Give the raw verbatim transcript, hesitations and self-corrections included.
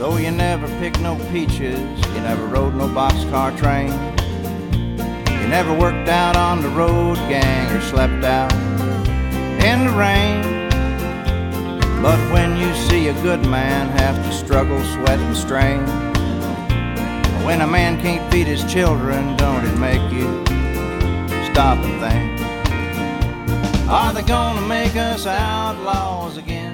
So you never picked no peaches, you never rode no boxcar train, you never worked out on the road gang or slept out in the rain. But when you see a good man have to struggle, sweat and strain, when a man can't feed his children, don't it make you stop and think, are they gonna make us outlaws again?